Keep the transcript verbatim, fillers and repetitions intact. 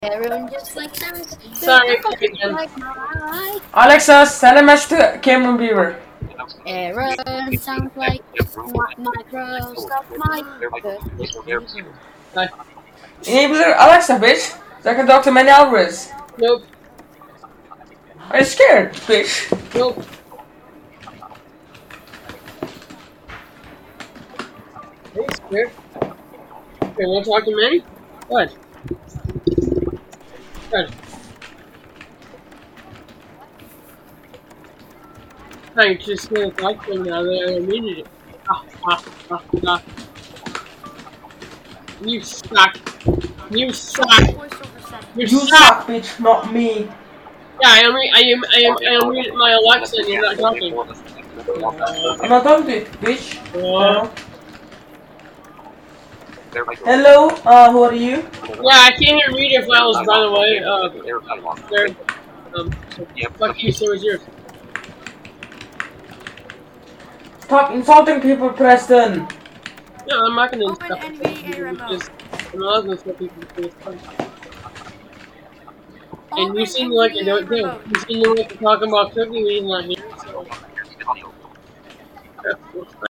Everyone just like sounds. Sorry, Again. Like my Alexa, send a message to Cameron Beaver. Aaron sounds like Microsoft mic. Hi. Enabler Alexa, bitch. So I can talk to Manny Alvarez. Nope. Are you scared, bitch? Nope. Are you scared? Okay, wanna talk to Manny? Go ahead. Go ahead. I'm just gonna talk to him now that I needed it. Ah, ah, ah, ah. You suck. You suck. You, You suck. suck, bitch, not me. Yeah, I am. I am. I am. I am reading my Alexa, and you're not talking. I'm not talking to it, bitch. Uh, Hello, uh, who are you? yeah, I can't even read your files, by the way. Uh, they're, um, so fuck you, so is yours. Stop insulting people, Preston. No, I'm not gonna Open insult N V A people remote. because I'm not gonna insult people because it's fun. And Open you seem like you N V D A don't do. remote. You seem like you're talking about cooking when you're not here, so. That's what's